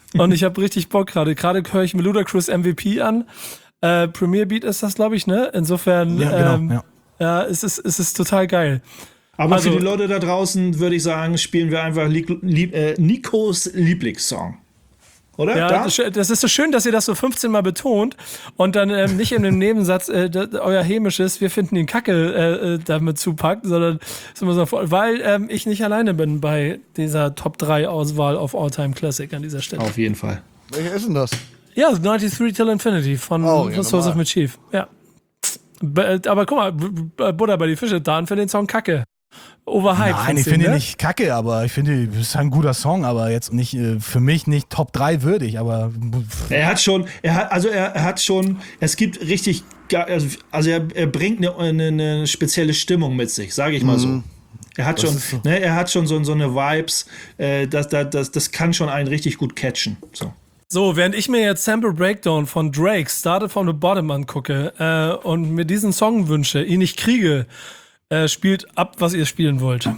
Und ich habe richtig Bock gerade. Gerade höre ich mir Ludacris M V P an. Äh, Premier Beat ist das, glaube ich, ne? Insofern, Ja, genau, ähm, ja. ja, es ist, es ist total geil. Aber Also- für die Leute da draußen würde ich sagen, spielen wir einfach Lieb, Lieb, äh, Nikos Lieblingssong. Oder? Ja, Da? das, das ist so schön, dass ihr das so fünfzehn Mal betont und dann ähm, nicht in dem Nebensatz äh, da, euer hämisches, wir finden ihn kacke, äh, äh, damit zupackt, sondern ist immer so voll, weil ähm, ich nicht alleine bin bei dieser Top drei Auswahl auf All-Time Classic an dieser Stelle. Auf jeden Fall. Welcher ist denn das? Ja, neunundneunzig Till Infinity von, Oh, ja, von Source of normal. Mischief. Ja. B- Aber guck mal, B- B- Butter bei die Fische, Dan für den Song kacke. Overhyped. Nein, ich findest du, finde ihn ne? nicht kacke, aber ich finde, es ist ein guter Song, aber jetzt nicht, äh, für mich nicht Top drei würdig, aber Er hat schon, er hat, also er, er hat schon, es gibt richtig, ge- also, also er, er bringt eine, eine, eine spezielle Stimmung mit sich, sage ich mal so. Er hat schon, ne, er hat schon so, so eine Vibes, äh, das, das, das, das kann schon einen richtig gut catchen. So. So, während ich mir jetzt Sample Breakdown von Drake, Started from the Bottom angucke äh, und mir diesen Song wünsche, ihn nicht kriege, äh, spielt ab, was ihr spielen wollt.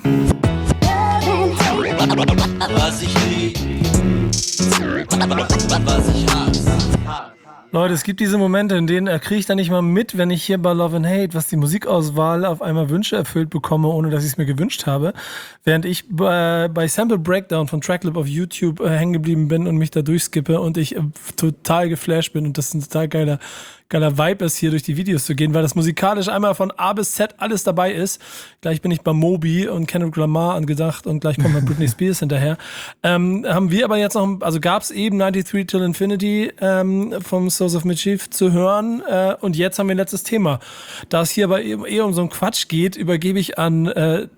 Was ich lieb, was ich hasse. Leute, es gibt diese Momente, in denen äh, kriege ich dann nicht mal mit, wenn ich hier bei Love and Hate, was die Musikauswahl auf einmal Wünsche erfüllt bekomme, ohne dass ich es mir gewünscht habe. Während ich bei, bei Sample Breakdown von Tracklip auf YouTube äh, hängen geblieben bin und mich da durchskippe und ich äh, total geflasht bin und das ein total geiler, geiler Vibe ist, hier durch die Videos zu gehen, weil das musikalisch einmal von A bis Z alles dabei ist. Gleich bin ich bei Moby und Kendrick Lamar angedacht und gleich kommt mal Britney Spears hinterher. Ähm, haben wir aber jetzt noch, also gab es eben neunundneunzig Till Infinity ähm, vom Source of Mischief zu hören äh, und jetzt haben wir ein letztes Thema. Da es hier aber eben eher um so einen Quatsch geht, übergebe ich an äh,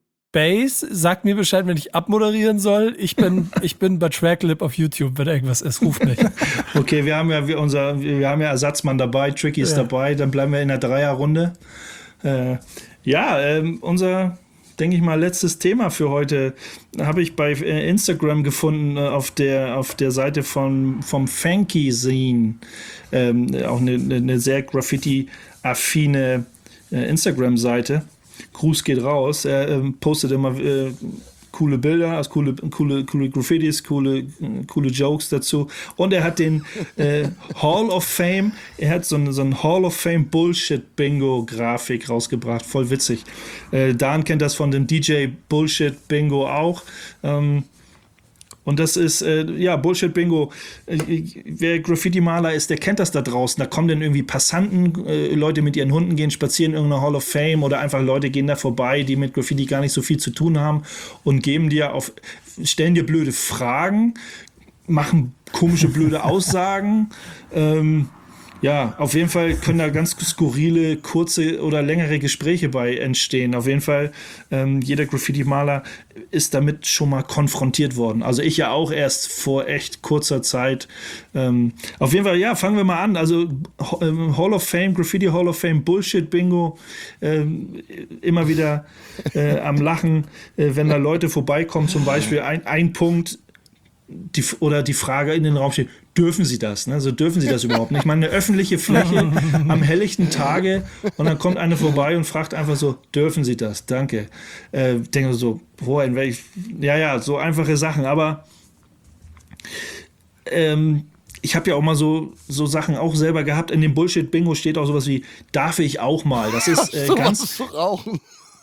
Bass, sagt mir Bescheid, wenn ich abmoderieren soll. Ich bin, ich bin bei Tracklip auf YouTube, wenn irgendwas ist, ruft mich. Okay, wir haben ja wir, unser, wir haben ja Ersatzmann dabei, Tricky ist Ja. dabei, dann bleiben wir in der Dreierrunde. Äh, ja, ähm, unser, denke ich mal, letztes Thema für heute habe ich bei äh, Instagram gefunden, äh, auf der auf der Seite von vom Funky Scene, ähm, auch eine, eine, eine sehr Graffiti-affine äh, Instagram-Seite. Gruß geht raus. Er ähm, postet immer äh, coole Bilder, also coole, coole, coole Graffitis, coole, äh, coole Jokes dazu. Und er hat den äh, Hall of Fame, er hat so eine, so ein Hall of Fame Bullshit-Bingo-Grafik rausgebracht. Voll witzig. Äh, Dan kennt das von dem D J Bullshit-Bingo auch. Ähm, Und das ist, äh, ja, Bullshit-Bingo. Äh, wer Graffiti-Maler ist, der kennt das da draußen. Da kommen dann irgendwie Passanten, äh, Leute mit ihren Hunden gehen spazieren in irgendeiner Hall of Fame oder einfach Leute gehen da vorbei, die mit Graffiti gar nicht so viel zu tun haben und geben dir auf, stellen dir blöde Fragen, machen komische, blöde Aussagen. ähm, Ja, auf jeden Fall können da ganz skurrile, kurze oder längere Gespräche bei entstehen. Auf jeden Fall, ähm, jeder Graffiti-Maler ist damit schon mal konfrontiert worden. Also ich ja auch erst vor echt kurzer Zeit. Ähm, auf jeden Fall, ja, fangen wir mal an. Also ähm, Hall of Fame, Graffiti Hall of Fame, Bullshit-Bingo, ähm, immer wieder äh, am Lachen, äh, wenn da Leute vorbeikommen, zum Beispiel ein, ein Punkt, die, oder die Frage in den Raum steht, dürfen Sie das? Ne? Also dürfen Sie das überhaupt nicht? Ich meine, eine öffentliche Fläche am helllichten Tage und dann kommt einer vorbei und fragt einfach so, dürfen Sie das? Danke. Äh, denke so, boah, in welch, ja, ja, so einfache Sachen, aber ähm, ich habe ja auch mal so, so Sachen auch selber gehabt. In dem Bullshit-Bingo steht auch sowas wie, darf ich auch mal? Das ist äh, so ganz... was zu rauchen.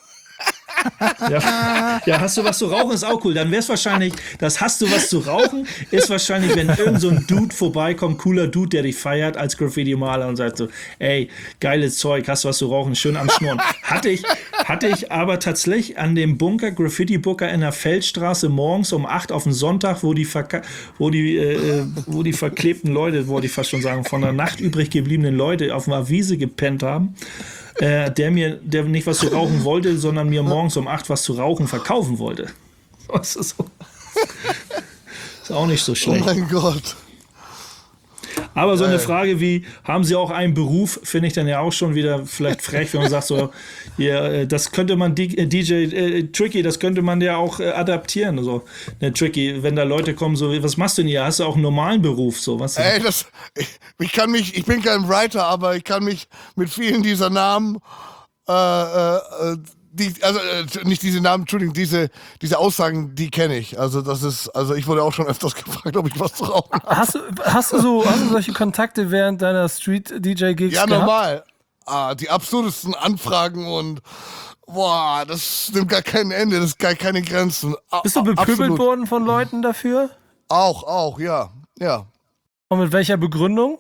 Ja, ja, hast du was zu rauchen, ist auch cool. Dann wäre es wahrscheinlich, das hast du was zu rauchen, ist wahrscheinlich, wenn irgend so ein Dude vorbeikommt, cooler Dude, der dich feiert als Graffiti-Maler und sagt so, ey, geiles Zeug, hast du was zu rauchen, schön am Schnurren. Hatte ich, hatte ich aber tatsächlich an dem Bunker, Graffiti-Bunker in der Feldstraße morgens um acht auf den Sonntag, wo die, Verka- wo die, äh, wo die verklebten Leute, wollte ich fast schon sagen, von der Nacht übrig gebliebenen Leute auf einer Wiese gepennt haben. Äh, der mir, der nicht was zu rauchen wollte, sondern mir morgens um acht was zu rauchen verkaufen wollte. Das ist, so. Ist auch nicht so Oh schlecht. mein Gott. Aber so eine Frage wie, haben Sie auch einen Beruf, finde ich dann ja auch schon wieder vielleicht frech, wenn man sagt so, ja, das könnte man, D J äh, Tricky, das könnte man ja auch äh, adaptieren. Also, ne, Tricky, wenn da Leute kommen, so, was machst du denn hier? Hast du auch einen normalen Beruf? So, was? Ey, das, ich, ich kann mich, ich bin kein Writer, aber ich kann mich mit vielen dieser Namen äh, äh, die, also äh, nicht diese Namen, Entschuldigung, diese, diese Aussagen, die kenne ich. Also das ist, also ich wurde auch schon öfters gefragt, ob ich was zu rauchen habe. Hast du, hast du so hast du solche Kontakte während deiner Street-D J-Gigs Ja, gehabt? normal. Ah, die absurdesten Anfragen und boah, das nimmt gar kein Ende, das ist gar keine Grenzen. A- Bist du bepöbelt absolut. worden von Leuten dafür? Auch, auch, ja, ja. Und mit welcher Begründung?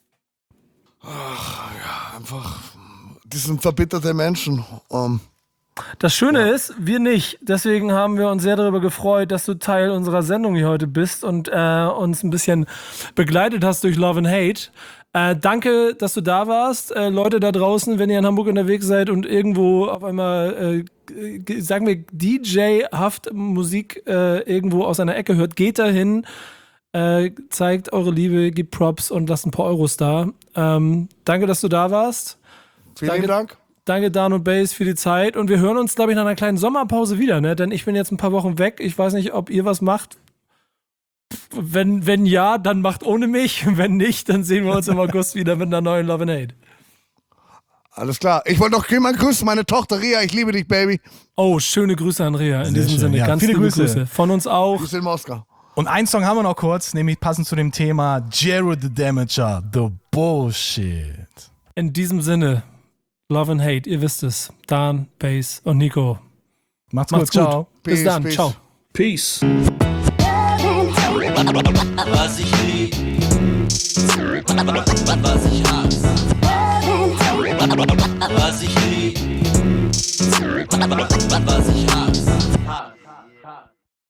Einfach, die sind verbitterte Menschen. Ähm, Das Schöne ist, wir nicht. Deswegen haben wir uns sehr darüber gefreut, dass du Teil unserer Sendung hier heute bist und äh, uns ein bisschen begleitet hast durch Love and Hate. Äh, danke, dass du da warst. Äh, Leute da draußen, wenn ihr in Hamburg unterwegs seid und irgendwo auf einmal, äh, g- sagen wir, D J-haft Musik äh, irgendwo aus einer Ecke hört, geht dahin, äh, zeigt eure Liebe, gebt Props und lasst ein paar Euros da. Ähm, danke, dass du da warst. vielen Danke. Dank. Danke, Dan und Bass, für die Zeit. Und wir hören uns, glaube ich, nach einer kleinen Sommerpause wieder, ne? Denn ich bin jetzt ein paar Wochen weg. Ich weiß nicht, ob ihr was macht. Wenn, wenn ja, dann macht ohne mich. Wenn nicht, dann sehen wir uns im August wieder mit einer neuen Love and Hate. Alles klar. Ich wollte noch jemand grüßen, meine Tochter Ria, ich liebe dich, Baby. Oh, schöne Grüße an Ria. In Sehr diesem schön. Sinne, Ja, ganz viele liebe Grüße. Grüße. Von uns auch. Grüße in Moskau. Und einen Song haben wir noch kurz, nämlich passend zu dem Thema Jared the Damager, The Bullshit. In diesem Sinne, Love and Hate, ihr wisst es. Dan, Bass und Nico. Macht's, Macht's gut, gut. ciao. Bis Peace, dann. peace. Ciao. Peace. Was ich lieb, was ich hasse. Was ich lieb, was ich hasse.